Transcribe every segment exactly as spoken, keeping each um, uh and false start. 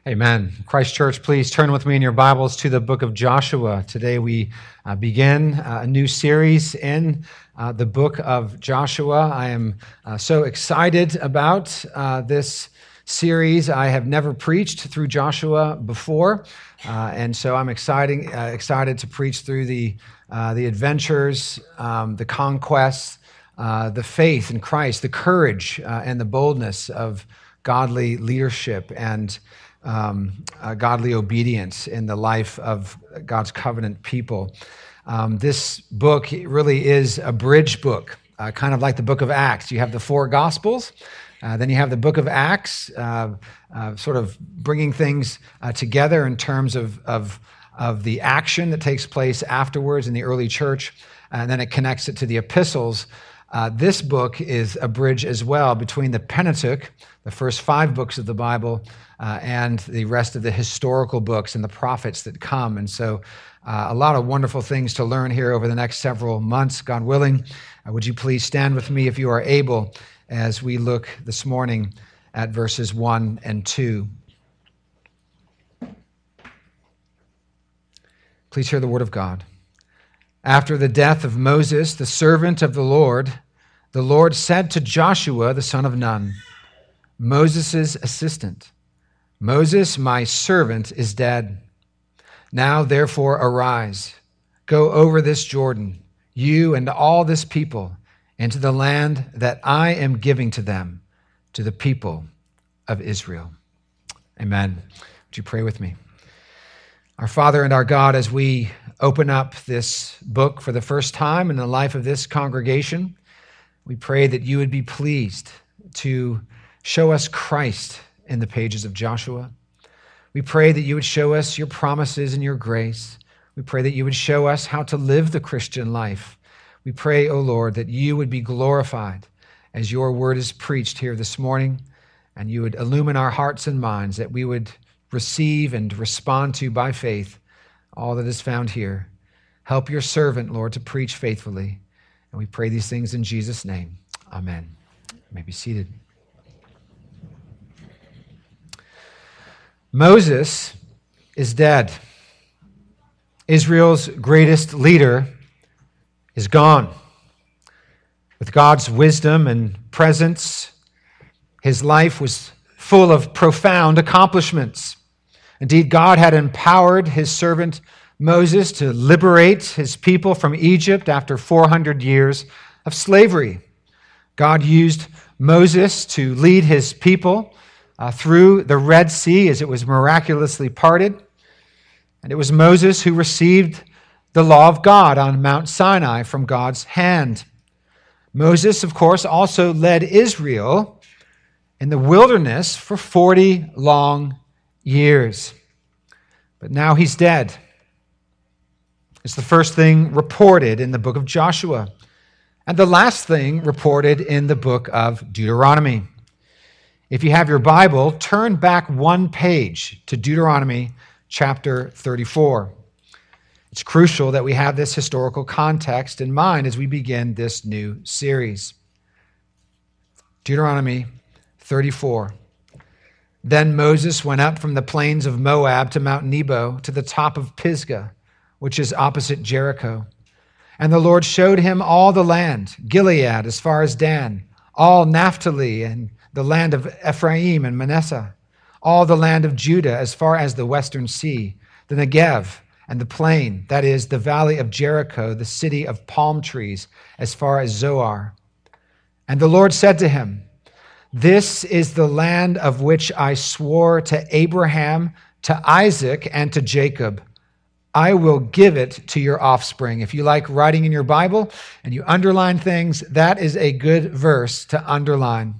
Amen. Christ Church, please turn with me in your Bibles to the book of Joshua. Today we uh, begin uh, a new series in uh, the book of Joshua. I am uh, so excited about uh, this series. I have never preached through Joshua before, uh, and so I'm exciting, uh, excited to preach through the, uh, the adventures, um, the conquests, uh, the faith in Christ, the courage uh, and the boldness of godly leadership and Um, uh, godly obedience in the life of God's covenant people. Um, this book really is a bridge book, uh, kind of like the book of Acts. You have the four Gospels, uh, then you have the book of Acts, uh, uh, sort of bringing things uh, together in terms of, of, of the action that takes place afterwards in the early church, and then it connects it to the epistles. Uh, this book is a bridge as well between the Pentateuch, the first five books of the Bible, uh, and the rest of the historical books and the prophets that come. And so uh, a lot of wonderful things to learn here over the next several months, God willing. Uh, would you please stand with me if you are able as we look this morning at verses one and two. Please hear the word of God. After the death of Moses, the servant of the Lord, the Lord said to Joshua, the son of Nun, Moses' assistant, Moses, my servant, is dead. Now, therefore, arise, go over this Jordan, you and all this people, into the land that I am giving to them, to the people of Israel. Amen. Would you pray with me? Our Father and our God, as we open up this book for the first time in the life of this congregation, we pray that you would be pleased to show us Christ in the pages of Joshua. We pray that you would show us your promises and your grace. We pray that you would show us how to live the Christian life. We pray, O Lord, that you would be glorified as your word is preached here this morning, and you would illumine our hearts and minds, that we would receive and respond to by faith all that is found here. Help your servant, Lord, to preach faithfully. And we pray these things in Jesus' name. Amen. You may be seated. Moses is dead. Israel's greatest leader is gone. With God's wisdom and presence, his life was full of profound accomplishments. Indeed, God had empowered his servant Moses to liberate his people from Egypt after four hundred years of slavery. God used Moses to lead his people uh, through the Red Sea as it was miraculously parted. And it was Moses who received the law of God on Mount Sinai from God's hand. Moses, of course, also led Israel in the wilderness for forty long years. But now he's dead. It's the first thing reported in the book of Joshua, and the last thing reported in the book of Deuteronomy. If you have your Bible, turn back one page to Deuteronomy chapter thirty-four. It's crucial that we have this historical context in mind as we begin this new series. Deuteronomy thirty-four. Then Moses went up from the plains of Moab to Mount Nebo, to the top of Pisgah, which is opposite Jericho. And the Lord showed him all the land, Gilead as far as Dan, all Naphtali and the land of Ephraim and Manasseh, all the land of Judah as far as the western sea, the Negev and the plain, that is, the valley of Jericho, the city of palm trees, as far as Zoar. And the Lord said to him, This is the land of which I swore to Abraham, to Isaac, and to Jacob. I will give it to your offspring. If you like writing in your Bible and you underline things, that is a good verse to underline.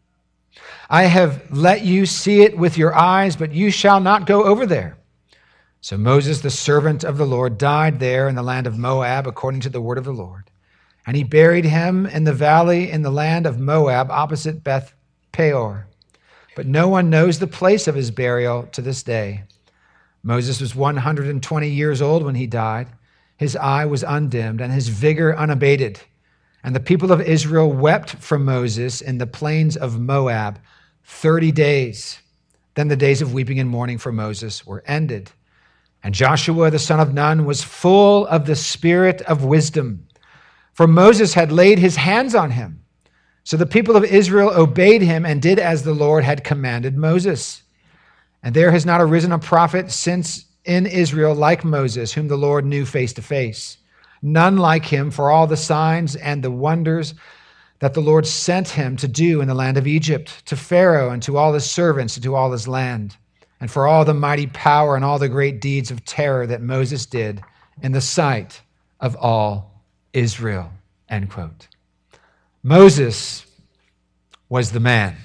I have let you see it with your eyes, but you shall not go over there. So Moses, the servant of the Lord, died there in the land of Moab, according to the word of the Lord. And he buried him in the valley in the land of Moab, opposite Beth Peor. But no one knows the place of his burial to this day. Moses was one hundred twenty years old when he died. His eye was undimmed and his vigor unabated. And the people of Israel wept for Moses in the plains of Moab thirty days. Then the days of weeping and mourning for Moses were ended. And Joshua the son of Nun was full of the spirit of wisdom, for Moses had laid his hands on him. So the people of Israel obeyed him and did as the Lord had commanded Moses. And there has not arisen a prophet since in Israel like Moses, whom the Lord knew face to face. None like him for all the signs and the wonders that the Lord sent him to do in the land of Egypt, to Pharaoh and to all his servants and to all his land, and for all the mighty power and all the great deeds of terror that Moses did in the sight of all Israel. End quote. Moses was the man.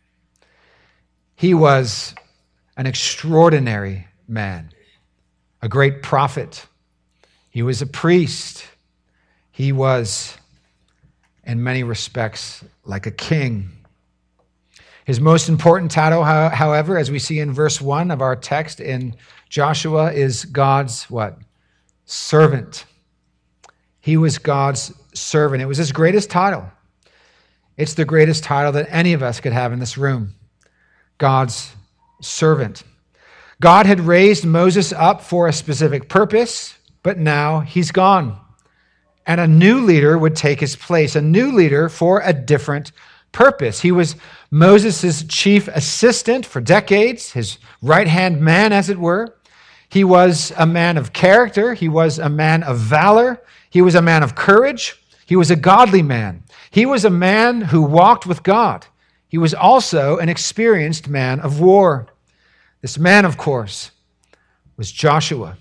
He was an extraordinary man, a great prophet. He was a priest. He was, in many respects, like a king. His most important title, however, as we see in verse one of our text in Joshua, is God's what? Servant. He was God's servant. It was his greatest title. It's the greatest title that any of us could have in this room. God's servant. God had raised Moses up for a specific purpose, but now he's gone. And a new leader would take his place, a new leader for a different purpose. He was Moses' chief assistant for decades, his right-hand man, as it were. He was a man of character. He was a man of valor. He was a man of courage. He was a godly man. He was a man who walked with God. He was also an experienced man of war. This man, of course, was Joshua.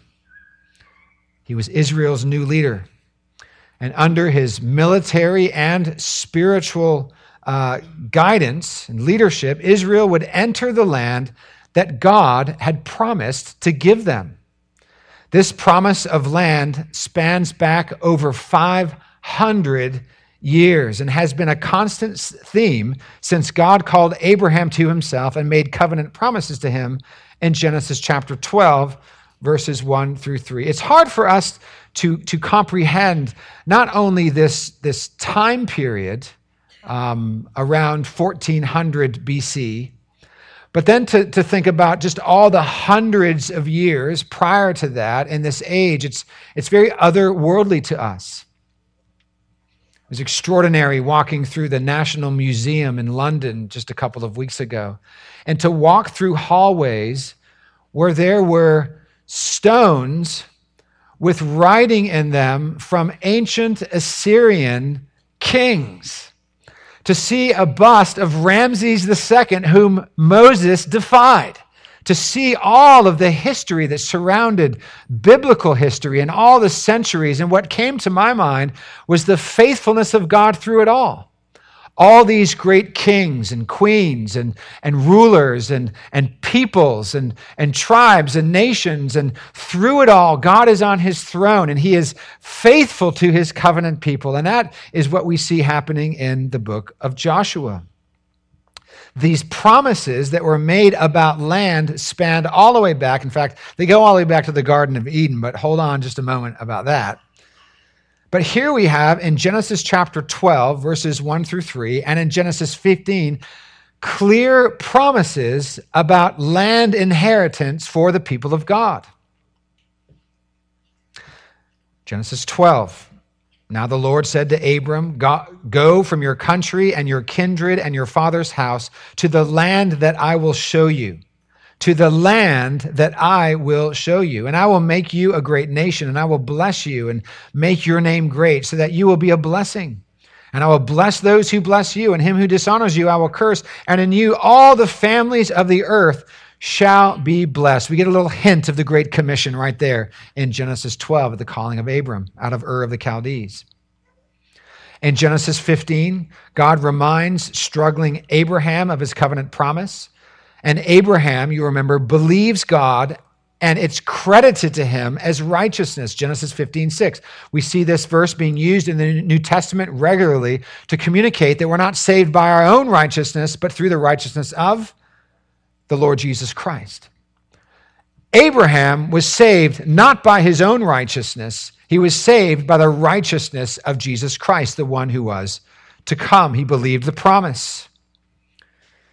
He was Israel's new leader. And under his military and spiritual uh, guidance and leadership, Israel would enter the land that God had promised to give them. This promise of land spans back over five hundred years and has been a constant theme since God called Abraham to himself and made covenant promises to him in Genesis chapter twelve, verses one through three. It's hard for us to, to comprehend not only this, this time period um, around fourteen hundred B C, but then to, to think about just all the hundreds of years prior to that in this age. It's, it's very otherworldly to us. It was extraordinary walking through the National Museum in London just a couple of weeks ago, and to walk through hallways where there were stones with writing in them from ancient Assyrian kings. To see a bust of Ramses the Second, whom Moses defied. To see all of the history that surrounded biblical history and all the centuries. And what came to my mind was the faithfulness of God through it all. All these great kings and queens and, and rulers and, and peoples and, and tribes and nations. And through it all, God is on his throne and he is faithful to his covenant people. And that is what we see happening in the book of Joshua. These promises that were made about land spanned all the way back. In fact, they go all the way back to the Garden of Eden, but hold on just a moment about that. But here we have in Genesis chapter twelve, verses one through three, and in Genesis fifteen, clear promises about land inheritance for the people of God. Genesis twelve. Now the Lord said to Abram, "Go from your country and your kindred and your father's house to the land that I will show you. To the land that I will show you. And I will make you a great nation, and I will bless you and make your name great, so that you will be a blessing. And I will bless those who bless you, and him who dishonors you I will curse. And in you all the families of the earth shall be blessed." We get a little hint of the Great Commission right there in Genesis twelve at the calling of Abram out of Ur of the Chaldees. In Genesis fifteen, God reminds struggling Abraham of his covenant promise. And Abraham, you remember, believes God, and it's credited to him as righteousness. Genesis fifteen six. We see this verse being used in the New Testament regularly to communicate that we're not saved by our own righteousness, but through the righteousness of the Lord Jesus Christ. Abraham was saved not by his own righteousness. He was saved by the righteousness of Jesus Christ, the one who was to come. He believed the promise.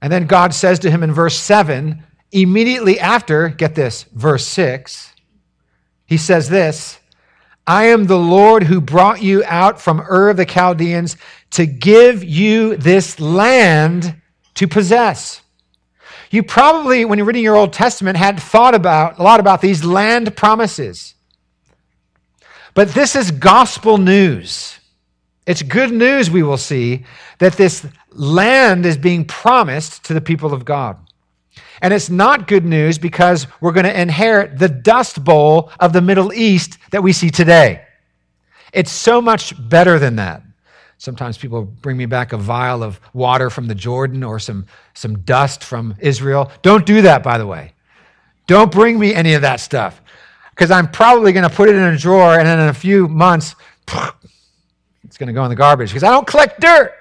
And then God says to him in verse seven, immediately after, get this, verse six, he says this, I am the Lord who brought you out from Ur of the Chaldeans to give you this land to possess. You probably, when you're reading your Old Testament, had thought about a lot about these land promises. But this is gospel news. It's good news, we will see, that this land is being promised to the people of God. And it's not good news because we're going to inherit the dust bowl of the Middle East that we see today. It's so much better than that. Sometimes people bring me back a vial of water from the Jordan or some, some dust from Israel. Don't do that, by the way. Don't bring me any of that stuff because I'm probably going to put it in a drawer and then in a few months, it's going to go in the garbage because I don't collect dirt.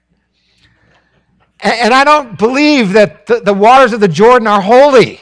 And I don't believe that the, the waters of the Jordan are holy.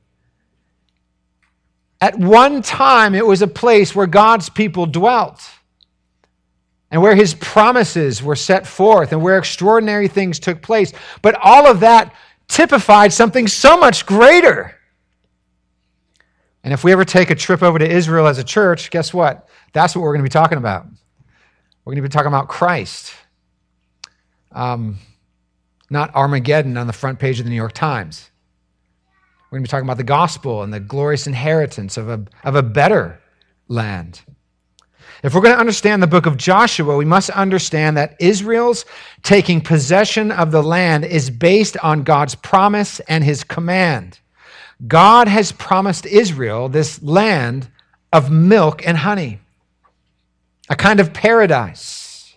At one time, it was a place where God's people dwelt and where his promises were set forth and where extraordinary things took place. But all of that typified something so much greater. And if we ever take a trip over to Israel as a church, guess what? That's what we're going to be talking about. We're going to be talking about Christ. Um... Not Armageddon on the front page of the New York Times. We're going to be talking about the gospel and the glorious inheritance of a, of a better land. If we're going to understand the book of Joshua, we must understand that Israel's taking possession of the land is based on God's promise and his command. God has promised Israel this land of milk and honey, a kind of paradise.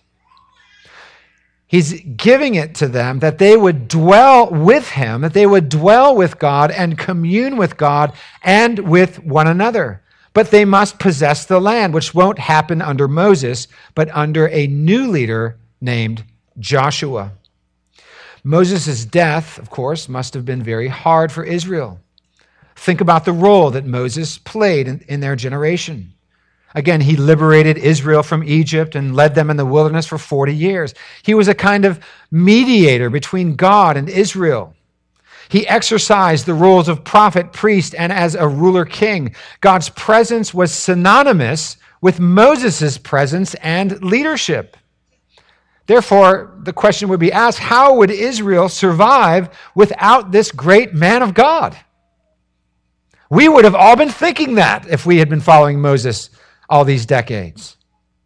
He's giving it to them that they would dwell with him, that they would dwell with God and commune with God and with one another. But they must possess the land, which won't happen under Moses, but under a new leader named Joshua. Moses' death, of course, must have been very hard for Israel. Think about the role that Moses played in, in their generation. Again, he liberated Israel from Egypt and led them in the wilderness for forty years. He was a kind of mediator between God and Israel. He exercised the roles of prophet, priest, and as a ruler king. God's presence was synonymous with Moses' presence and leadership. Therefore, the question would be asked, how would Israel survive without this great man of God? We would have all been thinking that if we had been following Moses all these decades.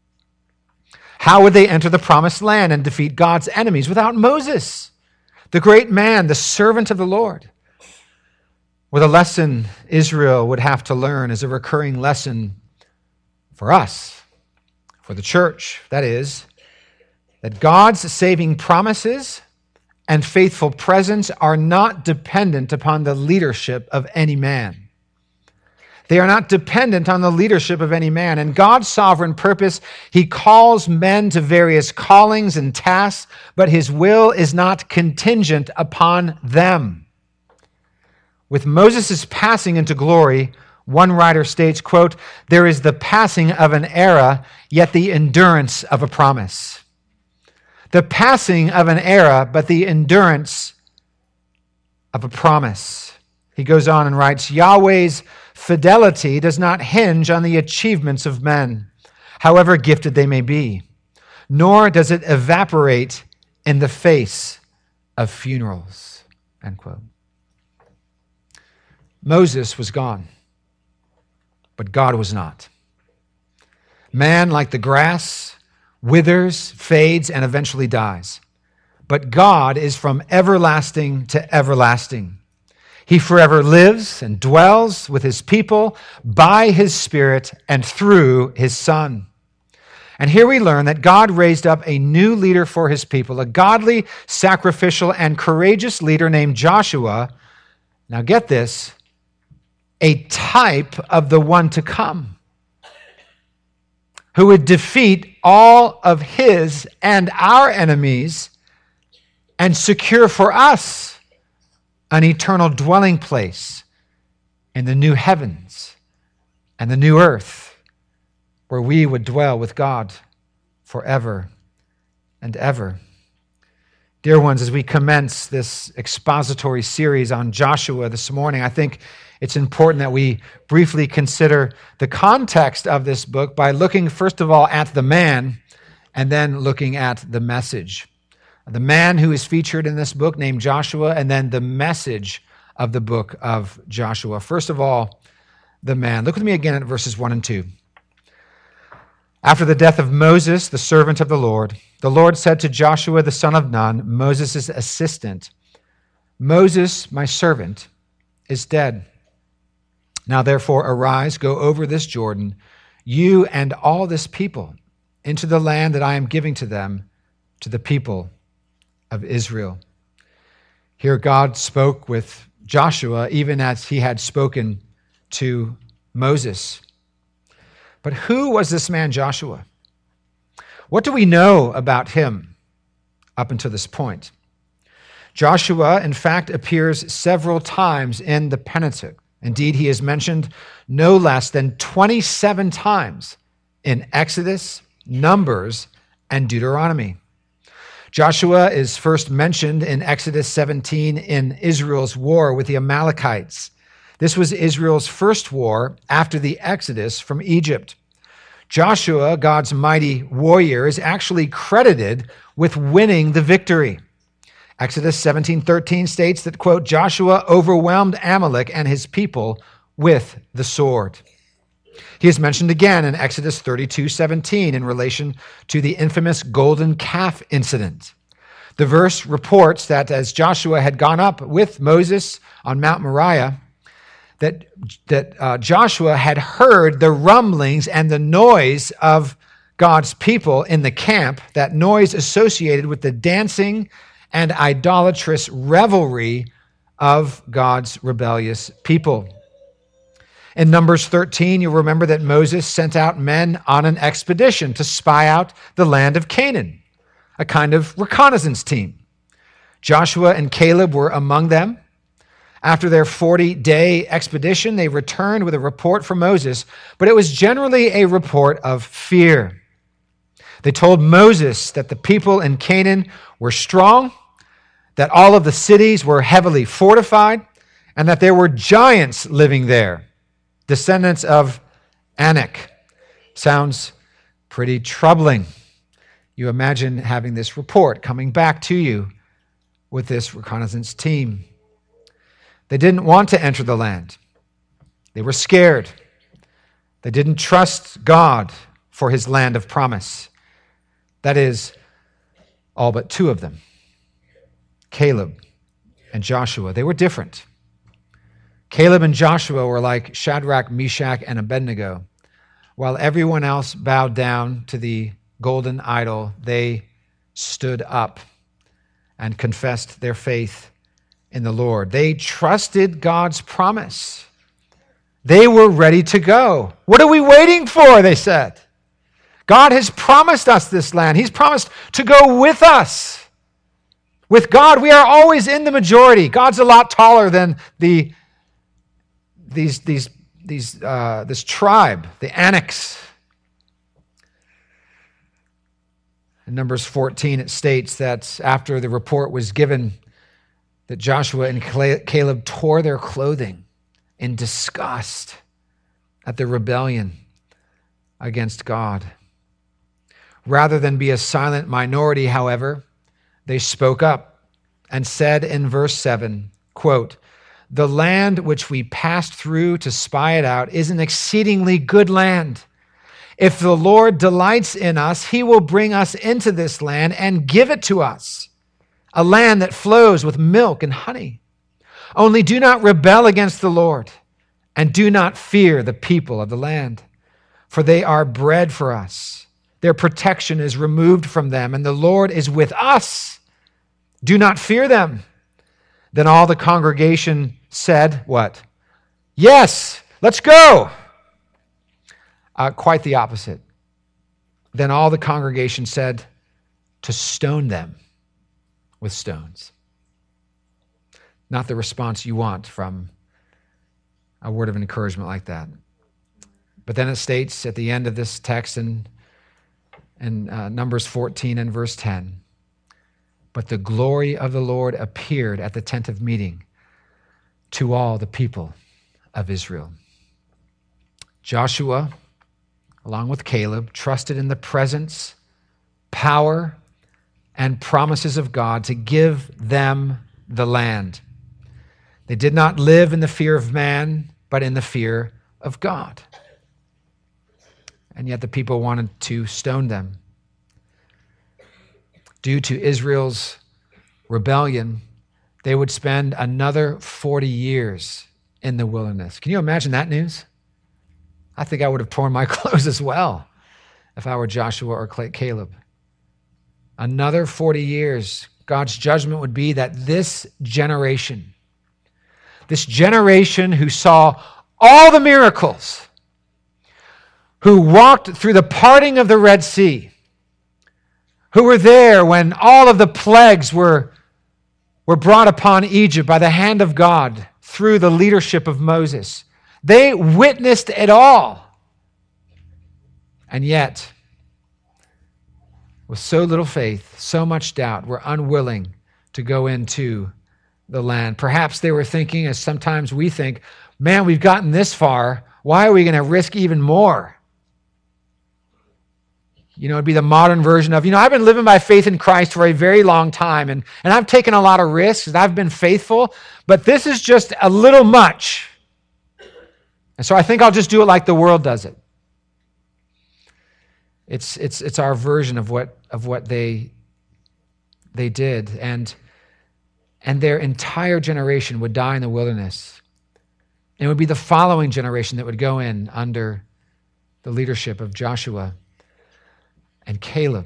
How would they enter the promised land and defeat God's enemies without Moses, the great man, the servant of the Lord? Well, the lesson Israel would have to learn is a recurring lesson for us, for the church, that is, that God's saving promises and faithful presence are not dependent upon the leadership of any man. They are not dependent on the leadership of any man. In God's sovereign purpose, he calls men to various callings and tasks, but his will is not contingent upon them. With Moses' passing into glory, one writer states, quote, there is the passing of an era, yet the endurance of a promise. The passing of an era, but the endurance of a promise. He goes on and writes, Yahweh's fidelity does not hinge on the achievements of men, however gifted they may be, nor does it evaporate in the face of funerals, end quote. Moses was gone, but God was not. Man, like the grass, withers, fades, and eventually dies. But God is from everlasting to everlasting. He forever lives and dwells with his people by his Spirit and through his Son. And here we learn that God raised up a new leader for his people, a godly, sacrificial, and courageous leader named Joshua. Now get this, a type of the one to come, who would defeat all of his and our enemies and secure for us an eternal dwelling place in the new heavens and the new earth, where we would dwell with God forever and ever. Dear ones, as we commence this expository series on Joshua this morning, I think it's important that we briefly consider the context of this book by looking, first of all, at the man and then looking at the message. The man who is featured in this book named Joshua, and then the message of the book of Joshua. First of all, the man. Look with me again at verses one and two. After the death of Moses, the servant of the Lord, the Lord said to Joshua the son of Nun, Moses' assistant, Moses, my servant, is dead. Now therefore arise, go over this Jordan, you and all this people, into the land that I am giving to them, to the people of Israel. Here God spoke with Joshua, even as he had spoken to Moses. But who was this man Joshua? What do we know about him up until this point? Joshua, in fact, appears several times in the Pentateuch. Indeed, he is mentioned no less than twenty-seven times in Exodus, Numbers, and Deuteronomy. Joshua is first mentioned in Exodus seventeen in Israel's war with the Amalekites. This was Israel's first war after the Exodus from Egypt. Joshua, God's mighty warrior, is actually credited with winning the victory. Exodus seventeen thirteen states that, quote, Joshua overwhelmed Amalek and his people with the sword. He is mentioned again in Exodus thirty-two seventeen in relation to the infamous golden calf incident. The verse reports that as Joshua had gone up with Moses on Mount Moriah, that, that uh, Joshua had heard the rumblings and the noise of God's people in the camp, that noise associated with the dancing and idolatrous revelry of God's rebellious people. In Numbers thirteen, you'll remember that Moses sent out men on an expedition to spy out the land of Canaan, a kind of reconnaissance team. Joshua and Caleb were among them. After their forty-day expedition, they returned with a report from Moses, but it was generally a report of fear. They told Moses that the people in Canaan were strong, that all of the cities were heavily fortified, and that there were giants living there, descendants of Anak. Sounds pretty troubling. You imagine having this report coming back to you with this reconnaissance team. They didn't want to enter the land. They were scared. They didn't trust God for his land of promise. That is, all but two of them, Caleb and Joshua. They were different. Caleb and Joshua were like Shadrach, Meshach, and Abednego. While everyone else bowed down to the golden idol, they stood up and confessed their faith in the Lord. They trusted God's promise. They were ready to go. What are we waiting for? They said. God has promised us this land. He's promised to go with us. With God, we are always in the majority. God's a lot taller than the these these these uh, this tribe, the Anaks. In Numbers fourteen, it states that after the report was given, that Joshua and Caleb tore their clothing in disgust at the rebellion against God. Rather than be a silent minority, however, they spoke up and said in verse seven, quote, the land which we passed through to spy it out is an exceedingly good land. If the Lord delights in us, he will bring us into this land and give it to us, a land that flows with milk and honey. Only do not rebel against the Lord, and do not fear the people of the land, for they are bread for us. Their protection is removed from them, and the Lord is with us. Do not fear them. Then all the congregation said, what? Yes, let's go. Uh, quite the opposite. Then all the congregation said to stone them with stones. Not the response you want from a word of encouragement like that. But then it states at the end of this text in, in uh, Numbers fourteen and verse ten, But the glory of the Lord appeared at the tent of meeting to all the people of Israel. Joshua, along with Caleb, trusted in the presence, power, and promises of God to give them the land. They did not live in the fear of man, but in the fear of God. And yet the people wanted to stone them. Due to Israel's rebellion, they would spend another forty years in the wilderness. Can you imagine that news? I think I would have torn my clothes as well if I were Joshua or Caleb. Another forty years, God's judgment would be that this generation, this generation who saw all the miracles, who walked through the parting of the Red Sea, who were there when all of the plagues were, were brought upon Egypt by the hand of God through the leadership of Moses. They witnessed it all. And yet, with so little faith, so much doubt, were unwilling to go into the land. Perhaps they were thinking, as sometimes we think, man, we've gotten this far. Why are we going to risk even more? You know, it'd be the modern version of, you know, I've been living by faith in Christ for a very long time, and, and I've taken a lot of risks, and I've been faithful, but this is just a little much. And so I think I'll just do it like the world does it. It's it's it's our version of what of what they they did, and and their entire generation would die in the wilderness. And it would be the following generation that would go in under the leadership of Joshua and Caleb.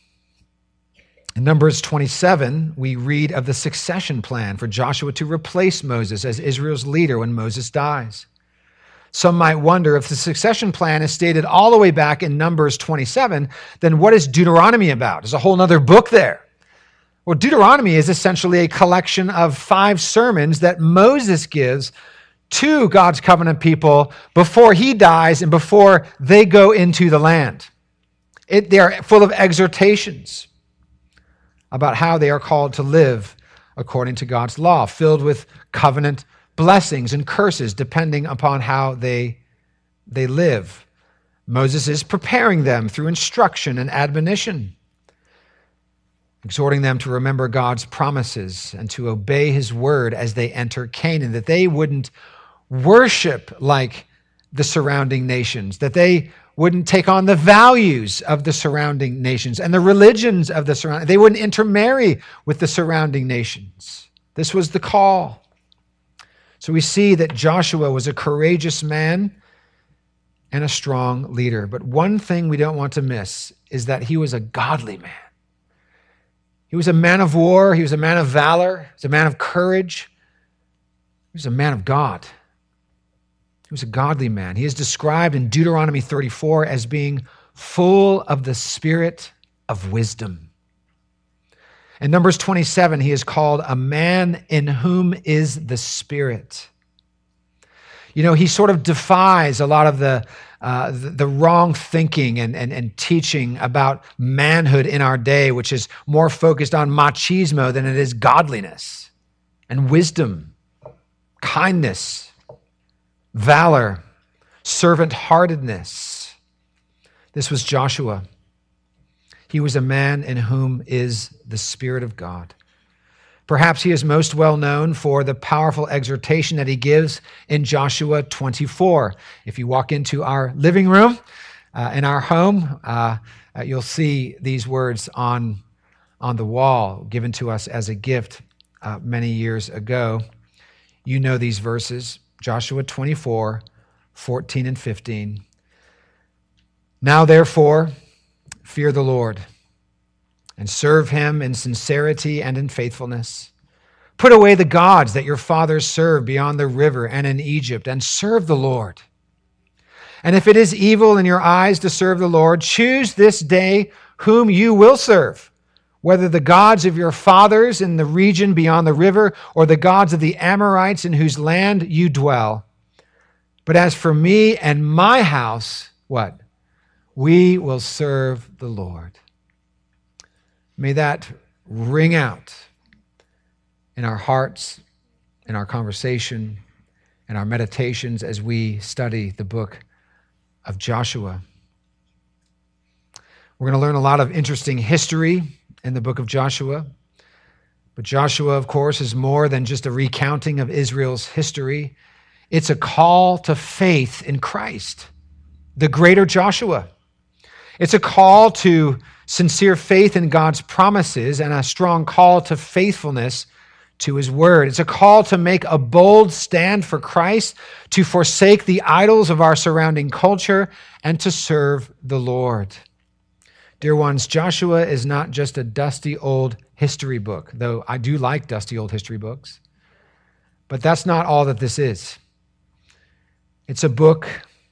In Numbers twenty-seven, we read of the succession plan for Joshua to replace Moses as Israel's leader when Moses dies. Some might wonder, if the succession plan is stated all the way back in Numbers twenty-seven, then what is Deuteronomy about? There's a whole other book there. Well, Deuteronomy is essentially a collection of five sermons that Moses gives to God's covenant people before he dies and before they go into the land. It, they are full of exhortations about how they are called to live according to God's law, filled with covenant blessings and curses depending upon how they, they live. Moses is preparing them through instruction and admonition, exhorting them to remember God's promises and to obey his word as they enter Canaan, that they wouldn't worship like the surrounding nations, that they wouldn't take on the values of the surrounding nations and the religions of the surrounding. They wouldn't intermarry with the surrounding nations. This was the call. So we see that Joshua was a courageous man and a strong leader. But one thing we don't want to miss is that he was a godly man. He was a man of war. He was a man of valor. He was a man of courage. He was a man of God. He was a godly man. He is described in Deuteronomy thirty-four as being full of the spirit of wisdom. In Numbers twenty-seven, he is called a man in whom is the Spirit. You know, he sort of defies a lot of the uh, the, the wrong thinking and, and, and teaching about manhood in our day, which is more focused on machismo than it is godliness and wisdom, kindness, valor, servant-heartedness. This was Joshua. He was a man in whom is the Spirit of God. Perhaps he is most well known for the powerful exhortation that he gives in Joshua twenty-four. If you walk into our living room uh, in our home, uh, uh, you'll see these words on, on the wall given to us as a gift uh, many years ago. You know these verses, Joshua twenty-four, fourteen and fifteen. Now therefore, fear the Lord and serve him in sincerity and in faithfulness. Put away the gods that your fathers served beyond the river and in Egypt, and serve the Lord. And if it is evil in your eyes to serve the Lord, choose this day whom you will serve, whether the gods of your fathers in the region beyond the river or the gods of the Amorites in whose land you dwell. But as for me and my house, what? We will serve the Lord. May that ring out in our hearts, in our conversation, in our meditations as we study the book of Joshua. We're going to learn a lot of interesting history in the book of Joshua. But Joshua, of course, is more than just a recounting of Israel's history. It's a call to faith in Christ, the greater Joshua. It's a call to sincere faith in God's promises and a strong call to faithfulness to his word. It's a call to make a bold stand for Christ, to forsake the idols of our surrounding culture, and to serve the Lord. Dear ones, Joshua is not just a dusty old history book, though I do like dusty old history books. But that's not all that this is. It's a book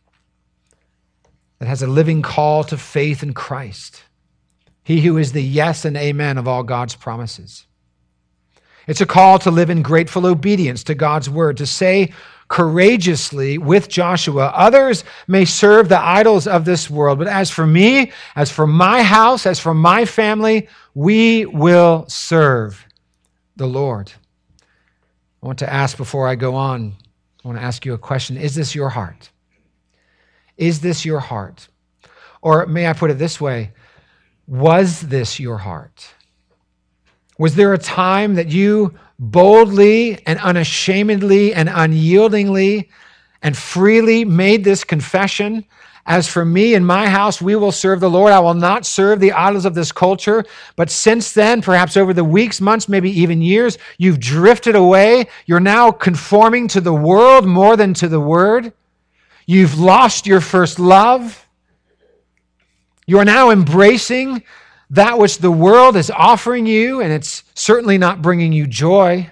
that has a living call to faith in Christ, he who is the yes and amen of all God's promises. It's a call to live in grateful obedience to God's word, to say courageously with Joshua, others may serve the idols of this world, but as for me, as for my house, as for my family, we will serve the Lord. I want to ask before I go on, I want to ask you a question. Is this your heart? Is this your heart? Or may I put it this way, was this your heart? Was there a time that you boldly and unashamedly and unyieldingly and freely made this confession? As for me and my house, we will serve the Lord. I will not serve the idols of this culture. But since then, perhaps over the weeks, months, maybe even years, you've drifted away. You're now conforming to the world more than to the word. You've lost your first love. You are now embracing that which the world is offering you, and it's certainly not bringing you joy.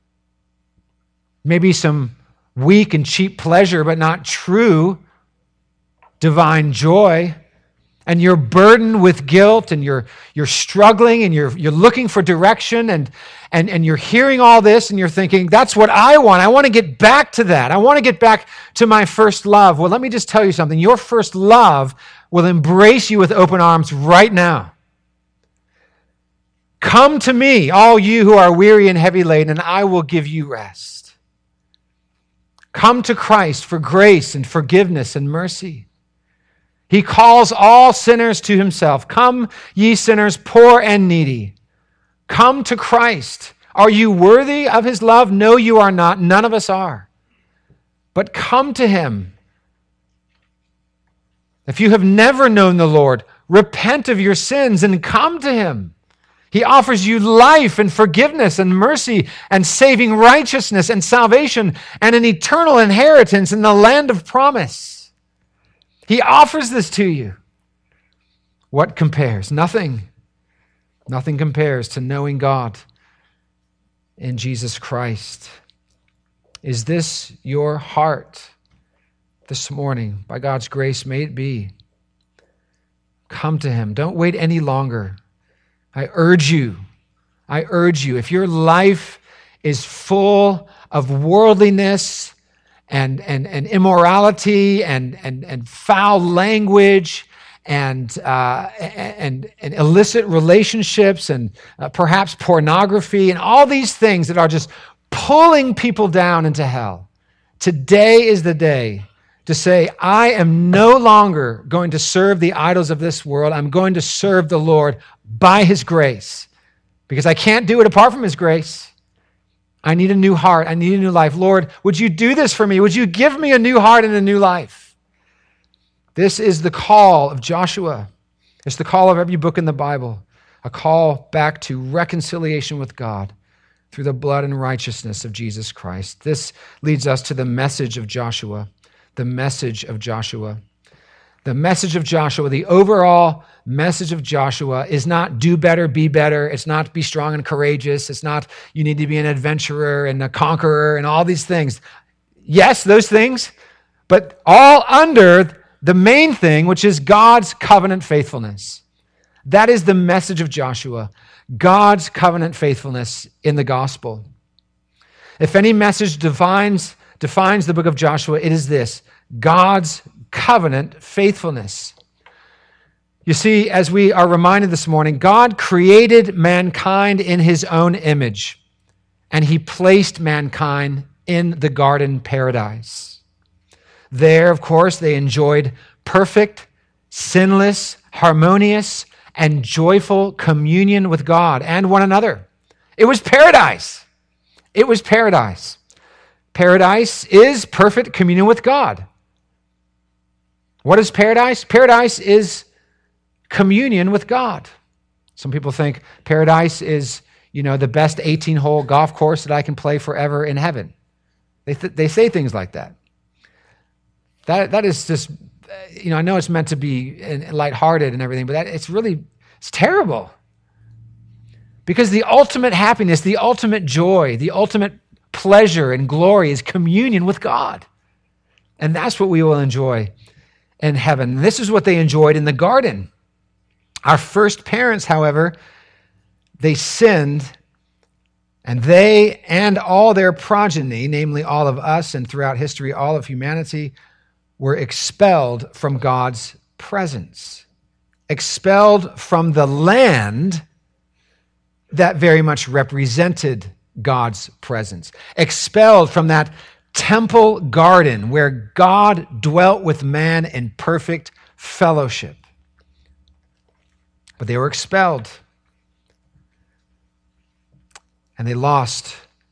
Maybe some weak and cheap pleasure, but not true divine joy. And you're burdened with guilt, and you're you're struggling, and you're you're looking for direction, and and and you're hearing all this, and you're thinking, that's what I want. I want to get back to that. I want to get back to my first love. Well, let me just tell you something. Your first love will embrace you with open arms right now. Come to me, all you who are weary and heavy laden, and I will give you rest. Come to Christ for grace and forgiveness and mercy. He calls all sinners to himself. Come, ye sinners, poor and needy. Come to Christ. Are you worthy of his love? No, you are not. None of us are. But come to him. If you have never known the Lord, repent of your sins and come to him. He offers you life and forgiveness and mercy and saving righteousness and salvation and an eternal inheritance in the land of promise. He offers this to you. What compares? Nothing. Nothing compares to knowing God in Jesus Christ. Is this your heart this morning? By God's grace, may it be. Come to him. Don't wait any longer. I urge you, I urge you, if your life is full of worldliness and, and, and immorality and, and, and foul language and, uh, and, and illicit relationships and uh, perhaps pornography and all these things that are just pulling people down into hell, today is the day to say, I am no longer going to serve the idols of this world. I'm going to serve the Lord by his grace, because I can't do it apart from his grace. I need a new heart. I need a new life. Lord, would you do this for me? Would you give me a new heart and a new life? This is the call of Joshua. It's the call of every book in the Bible, a call back to reconciliation with God through the blood and righteousness of Jesus Christ. This leads us to the message of Joshua, the message of Joshua. The message of Joshua, the overall message of Joshua is not do better, be better. It's not be strong and courageous. It's not you need to be an adventurer and a conqueror and all these things. Yes, those things, but all under the main thing, which is God's covenant faithfulness. That is the message of Joshua, God's covenant faithfulness in the gospel. If any message defines, defines the book of Joshua, it is this: God's covenant faithfulness. You see, as we are reminded this morning, God created mankind in his own image, and he placed mankind in the garden paradise. There, of course, they enjoyed perfect, sinless, harmonious, and joyful communion with God and one another. It was paradise. It was paradise. Paradise is perfect communion with God. What is paradise? Paradise is communion with God. Some people think paradise is, you know, the best eighteen-hole golf course that I can play forever in heaven. They th- they say things like that. That that is just, you know, I know it's meant to be lighthearted and everything, but that it's really it's terrible. Because the ultimate happiness, the ultimate joy, the ultimate pleasure and glory is communion with God. And that's what we will enjoy in heaven. This is what they enjoyed in the garden. Our first parents, however, they sinned, and they and all their progeny, namely all of us and throughout history, all of humanity, were expelled from God's presence, expelled from the land that very much represented God's presence, expelled from that temple garden where God dwelt with man in perfect fellowship. But they were expelled, and they lost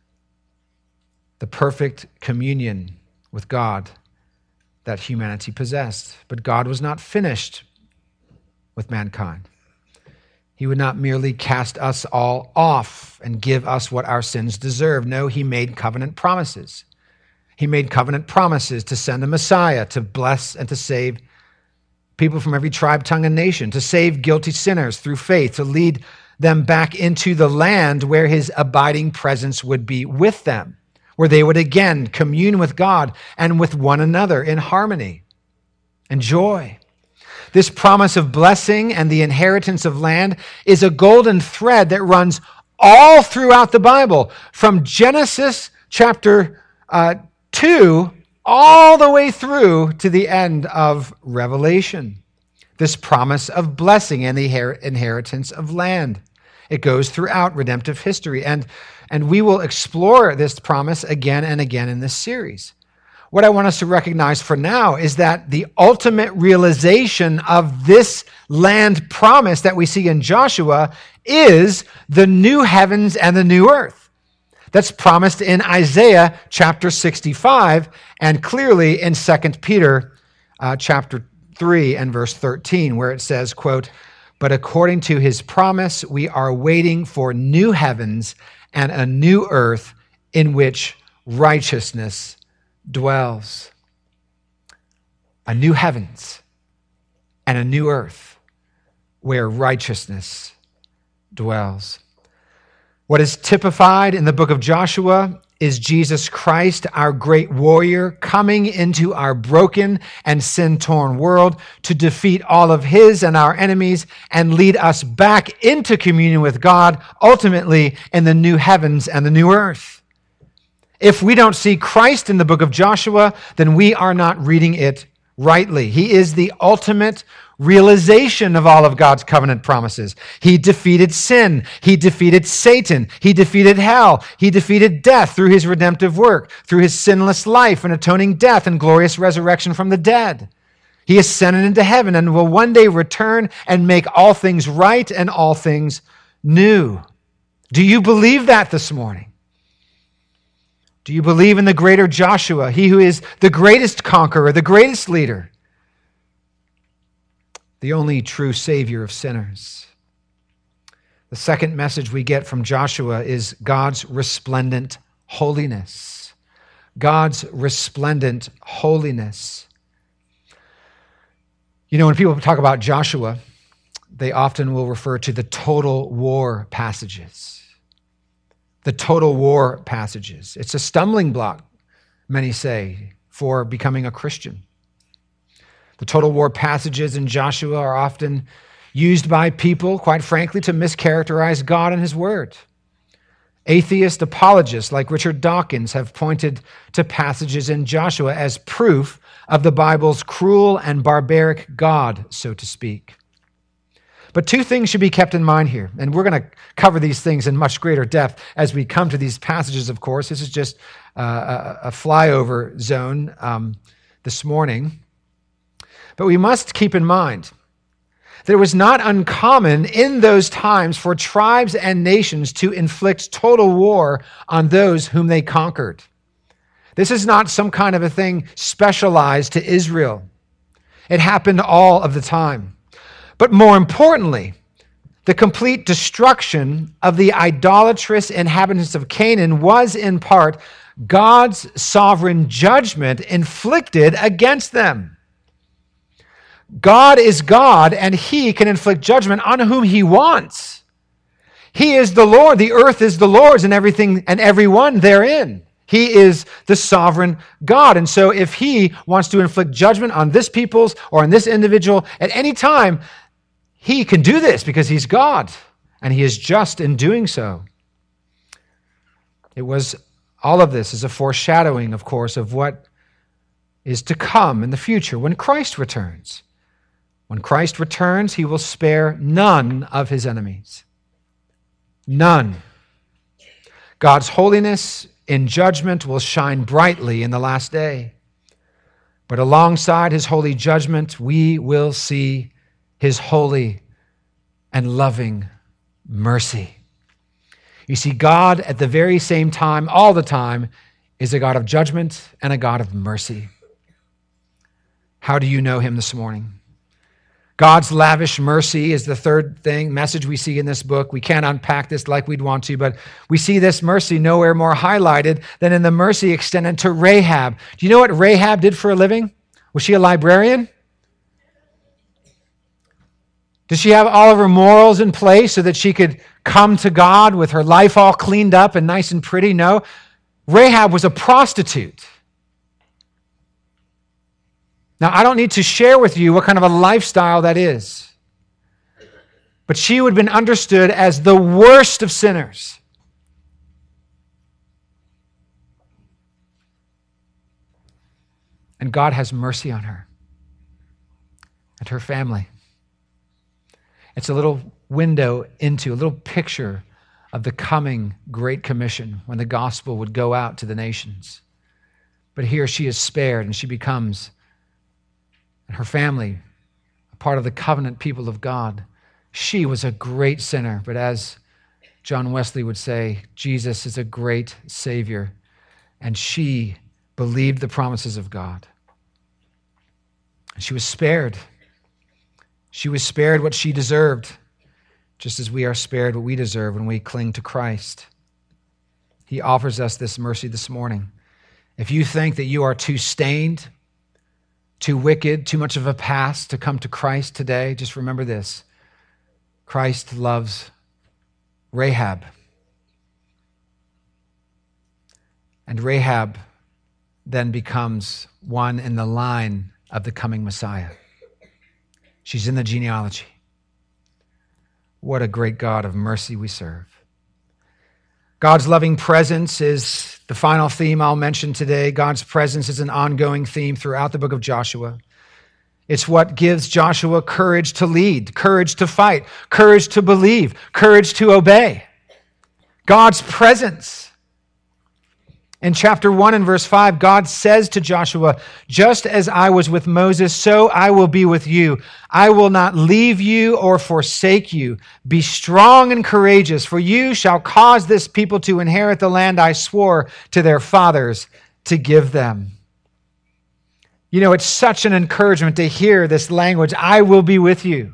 the perfect communion with God that humanity possessed. But God was not finished with mankind. He would not merely cast us all off and give us what our sins deserve. No, he made covenant promises. He made covenant promises to send a Messiah to bless and to save people from every tribe, tongue, and nation, to save guilty sinners through faith, to lead them back into the land where his abiding presence would be with them, where they would again commune with God and with one another in harmony and joy. This promise of blessing and the inheritance of land is a golden thread that runs all throughout the Bible, from Genesis chapter uh, two all the way through to the end of Revelation. This promise of blessing and the inheritance of land. It goes throughout redemptive history, and, and we will explore this promise again and again in this series. What I want us to recognize for now is that the ultimate realization of this land promise that we see in Joshua is the new heavens and the new earth. That's promised in Isaiah chapter sixty-five and clearly in Second Peter uh, chapter three and verse thirteen, where it says, quote, "But according to his promise, we are waiting for new heavens and a new earth in which righteousness dwells." A new heavens and a new earth where righteousness dwells. What is typified in the book of Joshua is Jesus Christ, our great warrior, coming into our broken and sin-torn world to defeat all of his and our enemies and lead us back into communion with God, ultimately in the new heavens and the new earth. If we don't see Christ in the book of Joshua, then we are not reading it rightly. He is the ultimate realization of all of God's covenant promises. He defeated sin. He defeated Satan. He defeated hell. He defeated death through his redemptive work, through his sinless life and atoning death and glorious resurrection from the dead. He ascended into heaven and will one day return and make all things right and all things new. Do you believe that this morning? Do you believe in the greater Joshua, he who is the greatest conqueror, the greatest leader, the only true Savior of sinners? The second message we get from Joshua is God's resplendent holiness. God's resplendent holiness. You know, when people talk about Joshua, they often will refer to the total war passages. The total war passages. It's a stumbling block, many say, for becoming a Christian. The total war passages in Joshua are often used by people, quite frankly, to mischaracterize God and his word. Atheist apologists like Richard Dawkins have pointed to passages in Joshua as proof of the Bible's cruel and barbaric God, so to speak. But two things should be kept in mind here, and we're going to cover these things in much greater depth as we come to these passages, of course. This is just uh, a, a flyover zone um, this morning. But we must keep in mind that it was not uncommon in those times for tribes and nations to inflict total war on those whom they conquered. This is not some kind of a thing specialized to Israel. It happened all of the time. But more importantly, the complete destruction of the idolatrous inhabitants of Canaan was in part God's sovereign judgment inflicted against them. God is God, and he can inflict judgment on whom he wants. He is the Lord. The earth is the Lord's and everything and everyone therein. He is the sovereign God. And so if he wants to inflict judgment on this people's or on this individual at any time, he can do this because he's God, and he is just in doing so. It was, all of this is a foreshadowing, of course, of what is to come in the future when Christ returns. When Christ returns, he will spare none of his enemies. None. God's holiness in judgment will shine brightly in the last day. But alongside his holy judgment, we will see his holy and loving mercy. You see, God at the very same time, all the time, is a God of judgment and a God of mercy. How do you know him this morning? God's lavish mercy is the third thing, message we see in this book. We can't unpack this like we'd want to, but we see this mercy nowhere more highlighted than in the mercy extended to Rahab. Do you know what Rahab did for a living? Was she a librarian? Did she have all of her morals in place so that she could come to God with her life all cleaned up and nice and pretty? No. Rahab was a prostitute. Now, I don't need to share with you what kind of a lifestyle that is. But she would have been understood as the worst of sinners. And God has mercy on her and her family. It's a little window into, a little picture of the coming Great Commission when the gospel would go out to the nations. But here she is spared, and she becomes, and her family, a part of the covenant people of God. She was a great sinner, but as John Wesley would say, Jesus is a great Savior, and she believed the promises of God. She was spared. She was spared what she deserved, just as we are spared what we deserve when we cling to Christ. He offers us this mercy this morning. If you think that you are too stained, too wicked, too much of a past to come to Christ today, just remember this. Christ loves Rahab. And Rahab then becomes one in the line of the coming Messiah. She's in the genealogy. What a great God of mercy we serve. God's loving presence is the final theme I'll mention today. God's presence is an ongoing theme throughout the book of Joshua. It's what gives Joshua courage to lead, courage to fight, courage to believe, courage to obey. God's presence. In chapter one and verse five, God says to Joshua, just as I was with Moses, so I will be with you. I will not leave you or forsake you. Be strong and courageous, for you shall cause this people to inherit the land I swore to their fathers to give them. You know, it's such an encouragement to hear this language, I will be with you.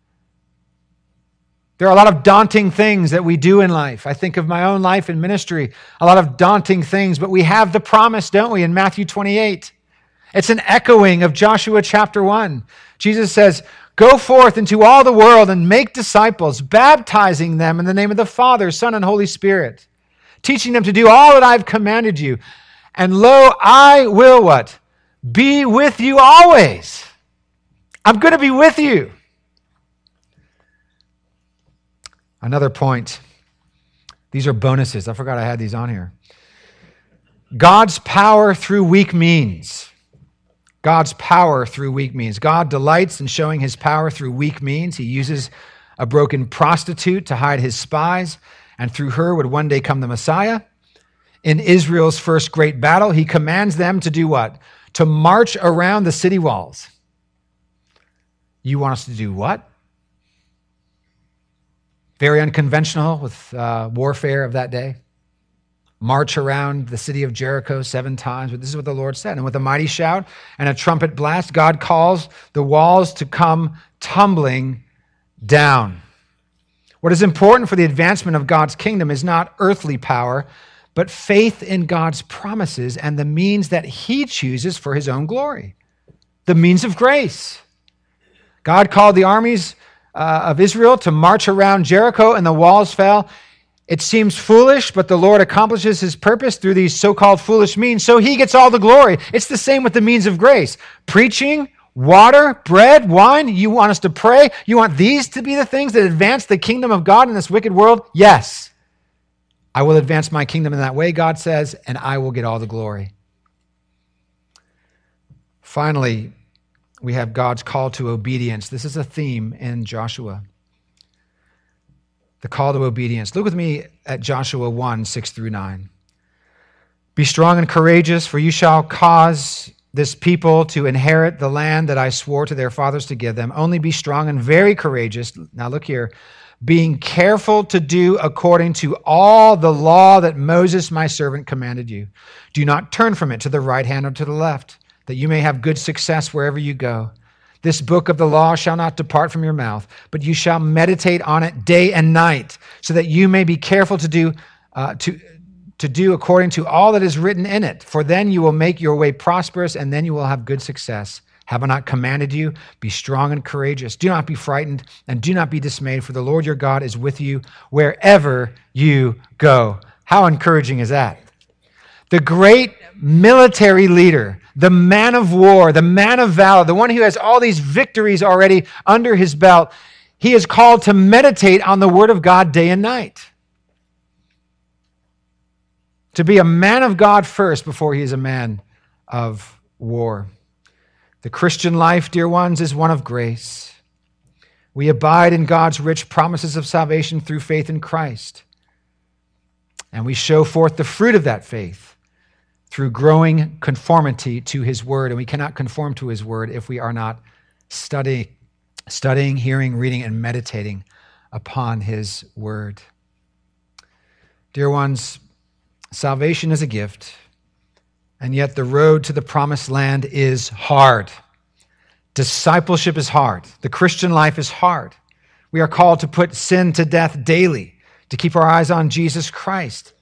There are a lot of daunting things that we do in life. I think of my own life in ministry, a lot of daunting things, but we have the promise, don't we, in Matthew twenty-eight. It's an echoing of Joshua chapter one. Jesus says, go forth into all the world and make disciples, baptizing them in the name of the Father, Son, and Holy Spirit, teaching them to do all that I've commanded you. And lo, I will what? Be with you always. I'm going to be with you. Another point. These are bonuses. I forgot I had these on here. God's power through weak means. God's power through weak means. God delights in showing his power through weak means. He uses a broken prostitute to hide his spies, and through her would one day come the Messiah. In Israel's first great battle, he commands them to do what? To march around the city walls. You want us to do what? Very unconventional with uh, warfare of that day. March around the city of Jericho seven times, but this is what the Lord said. And with a mighty shout and a trumpet blast, God calls the walls to come tumbling down. What is important for the advancement of God's kingdom is not earthly power, but faith in God's promises and the means that he chooses for his own glory. The means of grace. God called the armies uh, of Israel to march around Jericho, and the walls fell. It seems foolish, but the Lord accomplishes his purpose through these so-called foolish means, so he gets all the glory. It's the same with the means of grace. Preaching, water, bread, wine. You want us to pray? You want these to be the things that advance the kingdom of God in this wicked world? Yes. I will advance my kingdom in that way, God says, and I will get all the glory. Finally, we have God's call to obedience. This is a theme in Joshua. The call to obedience. Look with me at Joshua one, six through nine. Be strong and courageous, for you shall cause this people to inherit the land that I swore to their fathers to give them. Only be strong and very courageous. Now look here. Being careful to do according to all the law that Moses, my servant, commanded you. Do not turn from it to the right hand or to the left, that you may have good success wherever you go. This book of the law shall not depart from your mouth, but you shall meditate on it day and night, so that you may be careful to do uh, to, to do according to all that is written in it. For then you will make your way prosperous, and then you will have good success. Have I not commanded you? Be strong and courageous. Do not be frightened, and do not be dismayed, for the Lord your God is with you wherever you go. How encouraging is that? The great military leader, the man of war, the man of valor, the one who has all these victories already under his belt, he is called to meditate on the word of God day and night. To be a man of God first before he is a man of war. The Christian life, dear ones, is one of grace. We abide in God's rich promises of salvation through faith in Christ. And we show forth the fruit of that faith through growing conformity to his word. And we cannot conform to his word if we are not study, studying, hearing, reading, and meditating upon his word. Dear ones, salvation is a gift, and yet the road to the promised land is hard. Discipleship is hard. The Christian life is hard. We are called to put sin to death daily, to keep our eyes on Jesus Christ.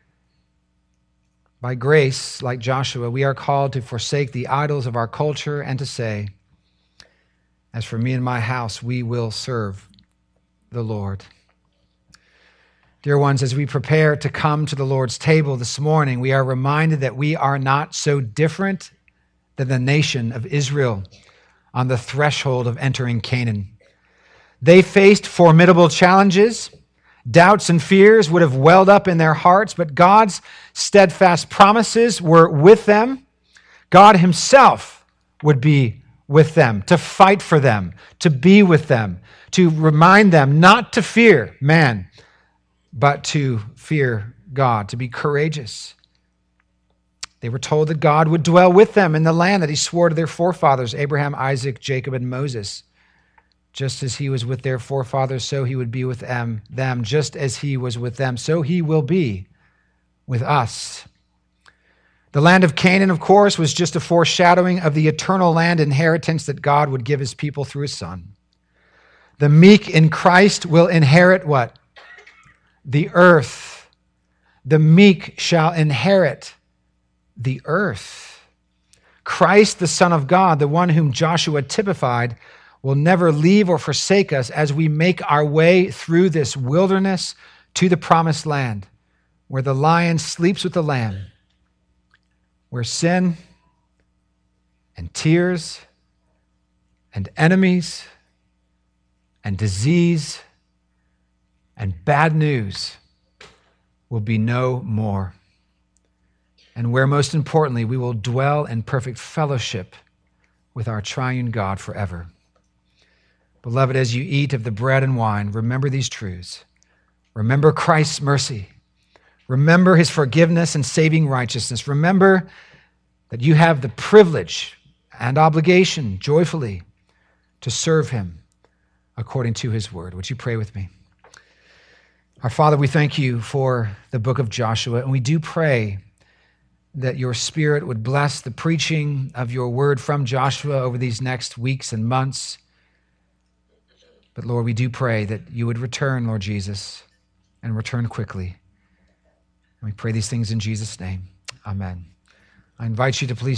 By grace, like Joshua, we are called to forsake the idols of our culture and to say, as for me and my house, we will serve the Lord. Dear ones, as we prepare to come to the Lord's table this morning, we are reminded that we are not so different than the nation of Israel on the threshold of entering Canaan. They faced formidable challenges. Doubts and fears would have welled up in their hearts, but God's steadfast promises were with them. God himself would be with them, to fight for them, to be with them, to remind them not to fear man, but to fear God, to be courageous. They were told that God would dwell with them in the land that he swore to their forefathers, Abraham, Isaac, Jacob, and Moses. Just as he was with their forefathers, so he would be with them. them. Just as he was with them, so he will be with us. The land of Canaan, of course, was just a foreshadowing of the eternal land inheritance that God would give his people through his Son. The meek in Christ will inherit what? The earth. The meek shall inherit the earth. Christ, the Son of God, the one whom Joshua typified, will never leave or forsake us as we make our way through this wilderness to the promised land, where the lion sleeps with the lamb, where sin and tears and enemies and disease and bad news will be no more. And where, most importantly, we will dwell in perfect fellowship with our triune God forever. Beloved, as you eat of the bread and wine, remember these truths. Remember Christ's mercy. Remember his forgiveness and saving righteousness. Remember that you have the privilege and obligation joyfully to serve him according to his word. Would you pray with me? Our Father, we thank you for the book of Joshua, and we do pray that your Spirit would bless the preaching of your word from Joshua over these next weeks and months. But Lord, we do pray that you would return, Lord Jesus, and return quickly. And we pray these things in Jesus' name. Amen. I invite you to please